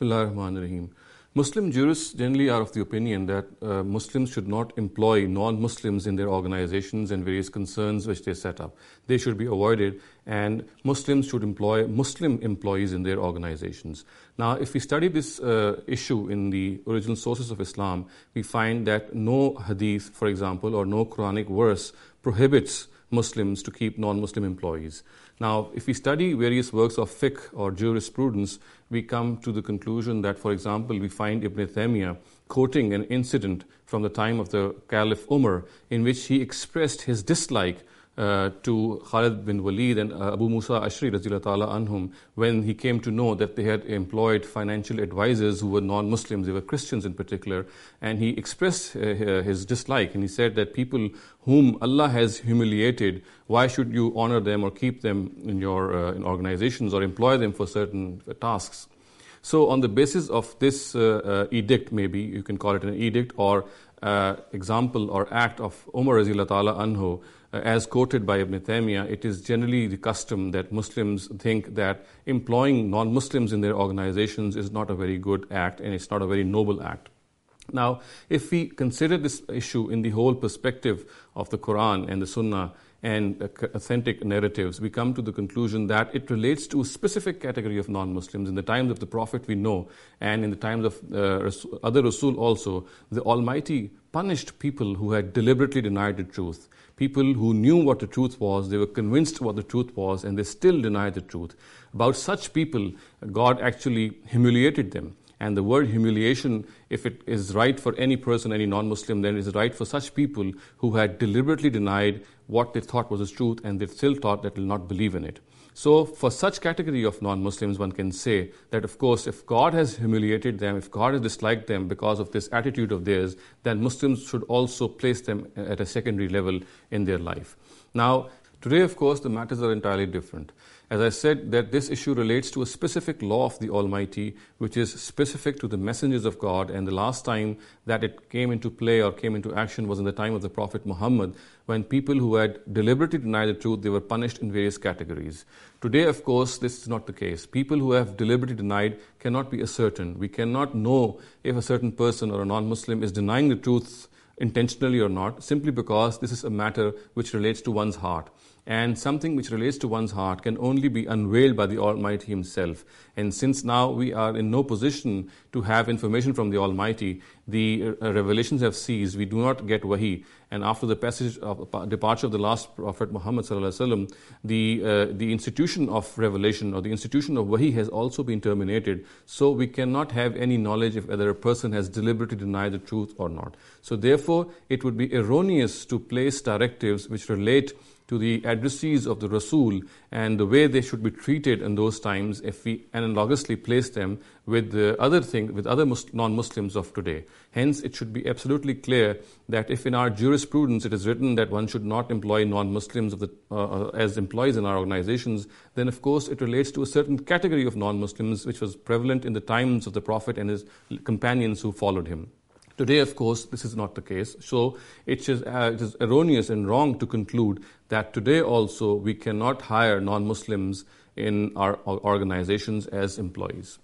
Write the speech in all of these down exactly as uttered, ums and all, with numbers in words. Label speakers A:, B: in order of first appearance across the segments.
A: Bismillah ar-Rahman ar-Rahim. Muslim jurists generally are of the opinion that uh, Muslims should not employ non-Muslims in their organizations and various concerns which they set up. They should be avoided, and Muslims should employ Muslim employees in their organizations. Now, if we study this uh, issue in the original sources of Islam, we find that no hadith, for example, or no Quranic verse prohibits Muslims to keep non-Muslim employees. Now, if we study various works of fiqh or jurisprudence, we come to the conclusion that, for example, we find Ibn Taymiyyah quoting an incident from the time of the Caliph Umar in which he expressed his dislike Uh, to Khalid bin Walid and uh, Abu Musa Ashri radhiyallahu ta'ala anhum when he came to know that they had employed financial advisors who were non-Muslims, they were Christians in particular, and he expressed uh, his dislike, and he said that people whom Allah has humiliated, why should you honor them or keep them in your uh, in organizations or employ them for certain uh, tasks? So on the basis of this uh, uh, edict, maybe you can call it an edict or uh, example or act of Umar radhiyallahu ta'ala anhu, Uh, as quoted by Ibn Taymiyyah, it is generally the custom that Muslims think that employing non-Muslims in their organizations is not a very good act and it's not a very noble act. Now, if we consider this issue in the whole perspective of the Quran and the Sunnah and uh, authentic narratives, we come to the conclusion that it relates to a specific category of non-Muslims. In the times of the Prophet we know, and in the times of uh, other Rasul also, the Almighty punished people who had deliberately denied the truth. People who knew what the truth was, they were convinced what the truth was, and they still denied the truth. About such people, God actually humiliated them. And the word humiliation, if it is right for any person, any non-Muslim, then it is right for such people who had deliberately denied what they thought was the truth, and they still thought that they will not believe in it. So for such category of non-Muslims, one can say that, of course, if God has humiliated them, if God has disliked them because of this attitude of theirs, then Muslims should also place them at a secondary level in their life. Now, today, of course, the matters are entirely different. As I said, that this issue relates to a specific law of the Almighty, which is specific to the messengers of God, and the last time that it came into play or came into action was in the time of the Prophet Muhammad, when people who had deliberately denied the truth, they were punished in various categories. Today, of course, this is not the case. People who have deliberately denied cannot be ascertained. We cannot know if a certain person or a non-Muslim is denying the truth intentionally or not, simply because this is a matter which relates to one's heart. And something which relates to one's heart can only be unveiled by the Almighty Himself. And since now we are in no position to have information from the Almighty, the uh, revelations have ceased, we do not get wahi. And after the passage of uh, departure of the last Prophet Muhammad sallallahu alaihi wasallam, the uh, the institution of revelation or the institution of wahi has also been terminated. So we cannot have any knowledge if whether a person has deliberately denied the truth or not. So therefore, it would be erroneous to place directives which relate to the addressees of the Rasul and the way they should be treated in those times if we analogously place them with the other thing, with other Mus- non-Muslims of today. Hence, it should be absolutely clear that if in our jurisprudence it is written that one should not employ non-Muslims of the, uh, as employees in our organizations, then of course it relates to a certain category of non-Muslims which was prevalent in the times of the Prophet and his companions who followed him. Today, of course, this is not the case. So it is, uh, it is erroneous and wrong to conclude that today also we cannot hire non-Muslims in our organizations as employees.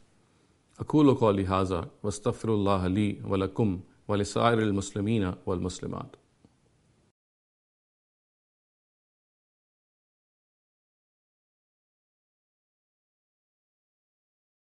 A: أقول قولي هذا واستغفر الله لي ولكم ولسائر المسلمين والمسلمات.